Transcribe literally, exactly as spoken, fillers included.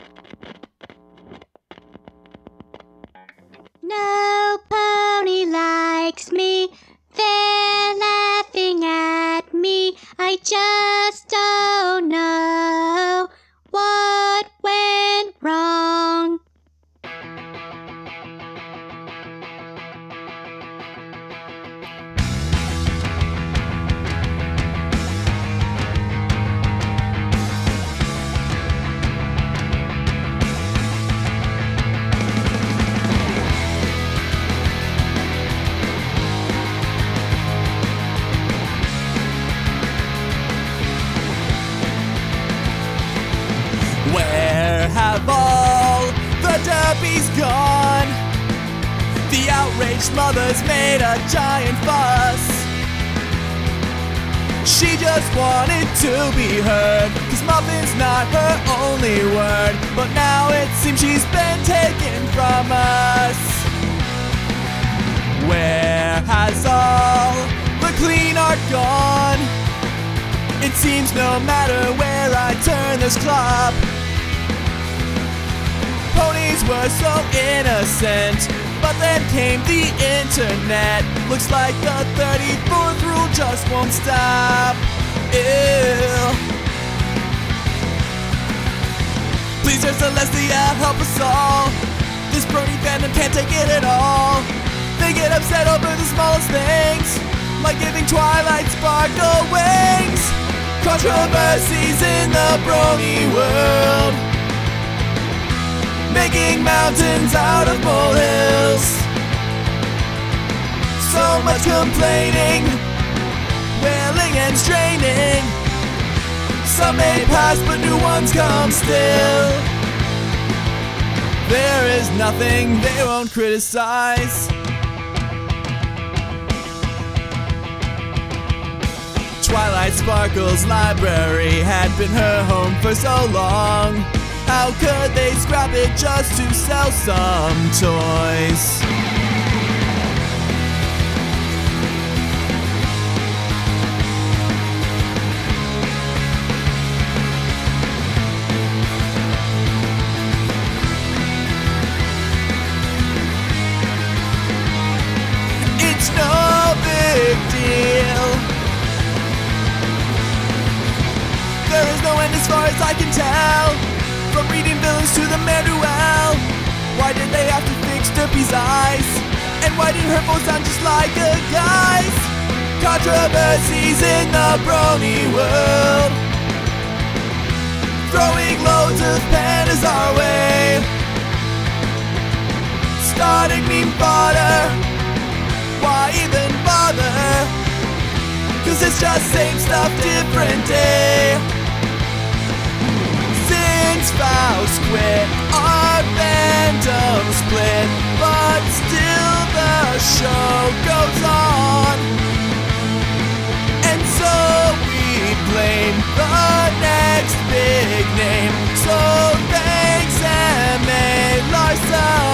No pony likes me, they're laughing at me. I just don't know what went wrong. Where have all the derbies gone? The outraged mother's made a giant fuss. She just wanted to be heard, 'cause Muffin's not her only word. But now it seems she's been taken from us. Where has all the clean art gone? It seems no matter where I turn there's clop. Ponies were so innocent, but then came the internet. Looks like the thirty-fourth rule just won't stop. Ew. Please, Dear Celestia, help us all. This brony fandom can't take it at all. They get upset over the smallest things, like giving Twilight Sparkle wings. Controversies in the brony world, making mountains out of molehills. So much complaining, wailing and straining. Some may pass, but new ones come still. There is nothing they won't criticize. Twilight Sparkle's library had been her home for so long. How could they scrap it just to sell some toys? It's no big deal. There is no end as far as I can tell. From reading villains to the Manuel. Why did they have to fix Derpy's eyes? And why did her voice sound just like a guy's? Controversies in the brony world, throwing loads of pandas our way. Starting meme fodder, why even bother? 'Cause it's just same stuff, different day. Faust quit, our fandom split, but still the show goes on. And so we blame the next big name. So thanks, M A Larson.